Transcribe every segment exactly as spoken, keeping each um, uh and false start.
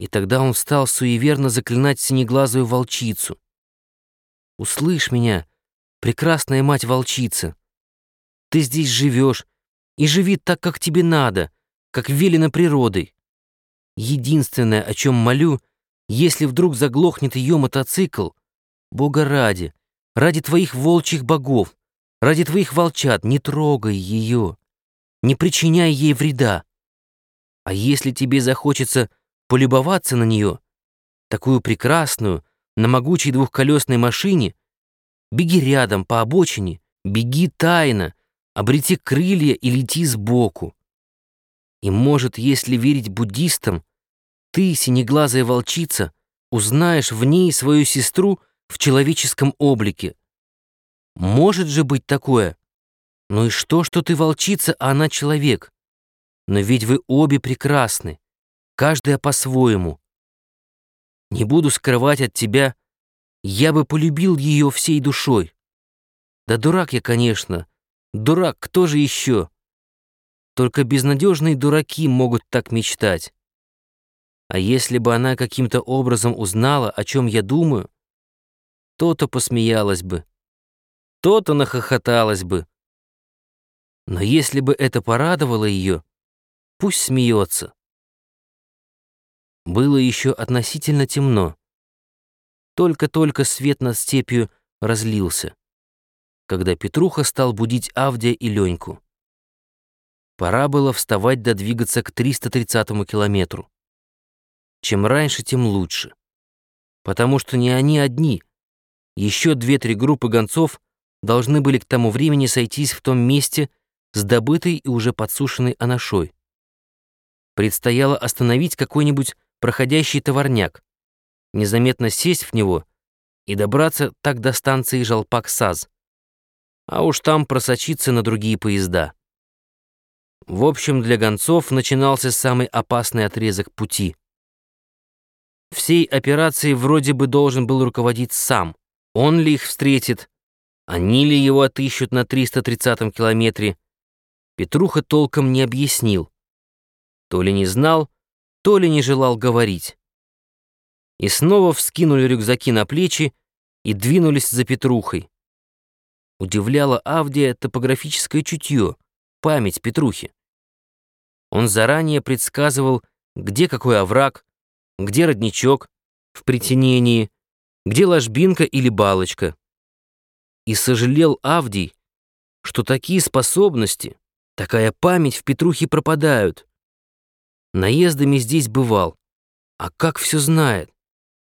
И тогда он стал суеверно заклинать синеглазую волчицу. «Услышь меня, прекрасная мать-волчица! Ты здесь живешь, и живи так, как тебе надо, как велено природой. Единственное, о чем молю, если вдруг заглохнет ее мотоцикл, Бога ради, ради твоих волчьих богов, ради твоих волчат, не трогай ее, не причиняй ей вреда. А если тебе захочется полюбоваться на нее, такую прекрасную, на могучей двухколесной машине, беги рядом по обочине, беги тайно, обрети крылья и лети сбоку. И, может, если верить буддистам, ты, синеглазая волчица, узнаешь в ней свою сестру в человеческом облике. Может же быть такое? Ну и что, что ты волчица, а она человек? Но ведь вы обе прекрасны, каждая по-своему. Не буду скрывать от тебя, я бы полюбил ее всей душой. Да дурак я, конечно, дурак, кто же еще? Только безнадежные дураки могут так мечтать. А если бы она каким-то образом узнала, о чем я думаю, то-то посмеялась бы, то-то нахохоталась бы. Но если бы это порадовало ее, пусть смеется. Было еще относительно темно. Только-только свет над степью разлился, когда Петруха стал будить Авдия и Леньку. Пора было вставать да двигаться к триста тридцатому километру. Чем раньше, тем лучше. Потому что не они одни. Еще две-три группы гонцов должны были к тому времени сойтись в том месте с добытой и уже подсушенной анашой. Предстояло остановить какой-нибудь проходящий товарняк, незаметно сесть в него и добраться так до станции Жалпак-Саз, а уж там просочиться на другие поезда. В общем, для гонцов начинался самый опасный отрезок пути. Всей операцией вроде бы должен был руководить сам. Он ли их встретит, они ли его отыщут на триста тридцатом километре, Петруха толком не объяснил. То ли не знал, то ли не желал говорить. И снова вскинули рюкзаки на плечи и двинулись за Петрухой. Удивляло Авдия топографическое чутье, память Петрухи. Он заранее предсказывал, где какой овраг, где родничок в притенении, где ложбинка или балочка. И сожалел Авдий, что такие способности, такая память в Петрухе пропадают. Наездами здесь бывал, а как все знает.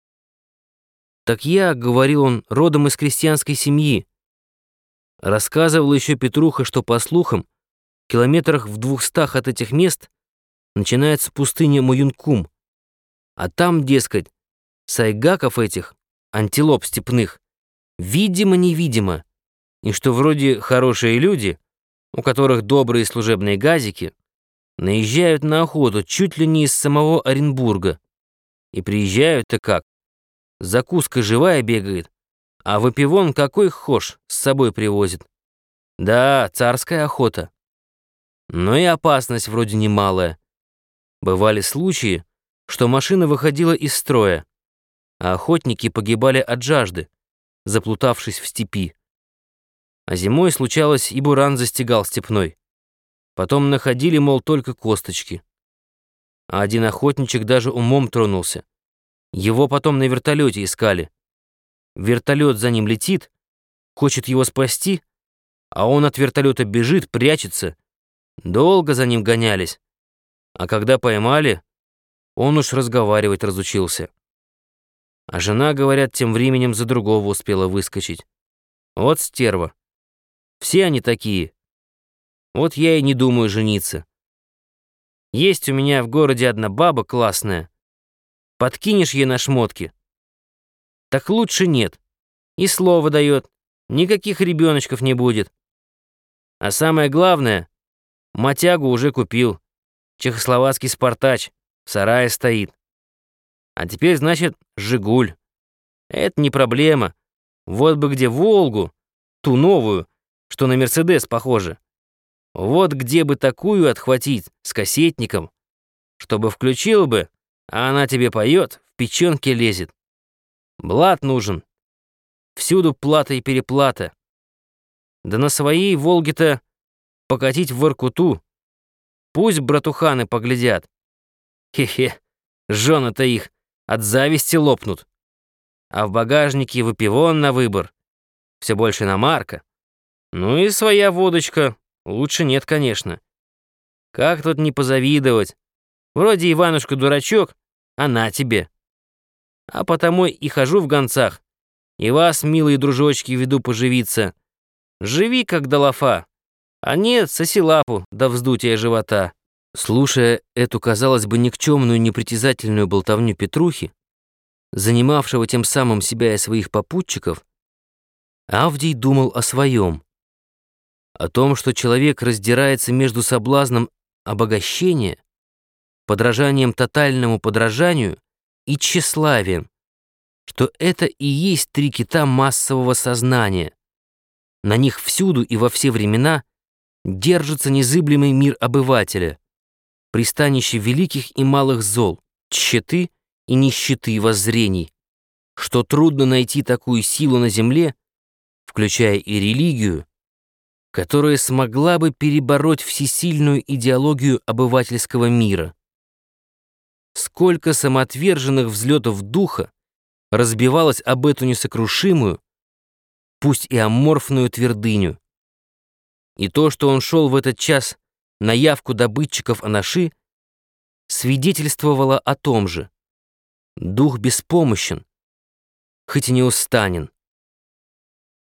Так я, говорил он, родом из крестьянской семьи. Рассказывал еще Петруха, что, по слухам, в километрах в двухстах от этих мест начинается пустыня Муюнкум, а там, дескать, сайгаков этих, антилоп степных, видимо-невидимо, и что вроде хорошие люди, у которых добрые служебные газики, наезжают на охоту чуть ли не из самого Оренбурга. И приезжают-то как? Закуска живая бегает, а выпивон какой хошь с собой привозит. Да, царская охота. Но и опасность вроде немалая. Бывали случаи, что машина выходила из строя, а охотники погибали от жажды, заплутавшись в степи. А зимой случалось, и буран застигал степной. Потом находили, мол, только косточки. А один охотничек даже умом тронулся. Его потом на вертолете искали. Вертолет за ним летит, хочет его спасти, а он от вертолета бежит, прячется. Долго за ним гонялись. А когда поймали, он уж разговаривать разучился. А жена, говорят, тем временем за другого успела выскочить. Вот стерва. Все они такие. Вот я и не думаю жениться. Есть у меня в городе одна баба классная. Подкинешь ей на шмотки. Так лучше нет. И слово дает. Никаких ребеночков не будет. А самое главное, мотягу уже купил. Чехословацкий «Спартач» в сарае стоит. А теперь, значит, «Жигуль». Это не проблема. Вот бы где «Волгу», ту новую, что на «Мерседес» похоже. Вот где бы такую отхватить с кассетником, чтобы включил бы, А она тебе поет, в печенке лезет. Блат нужен. Всюду плата и переплата. Да на своей Волге-то покатить в Воркуту. Пусть братуханы поглядят. Хе-хе, жены-то их от зависти лопнут. А в багажнике выпивон на выбор. Все больше иномарка. Ну и своя водочка. Лучше нет, конечно. Как тут не позавидовать? Вроде Иванушка дурачок, а на тебе. А потому и хожу в гонцах. И вас, милые дружочки, веду поживиться. Живи, как до лафа. А нет, соси лапу до вздутия живота». Слушая эту, казалось бы, никчемную, непритязательную болтовню Петрухи, занимавшего тем самым себя и своих попутчиков, Авдий думал о своем, о том, что человек раздирается между соблазном обогащения, подражанием тотальному подражанию и тщеславием, что это и есть три кита массового сознания. На них всюду и во все времена держится незыблемый мир обывателя, пристанище великих и малых зол, тщеты и нищеты воззрений, что трудно найти такую силу на земле, включая и религию, которая смогла бы перебороть всесильную идеологию обывательского мира. Сколько самоотверженных взлетов духа разбивалось об эту несокрушимую, пусть и аморфную твердыню. И то, что он шел в этот час на явку добытчиков анаши, свидетельствовало о том же. Дух беспомощен, хоть и неустанен.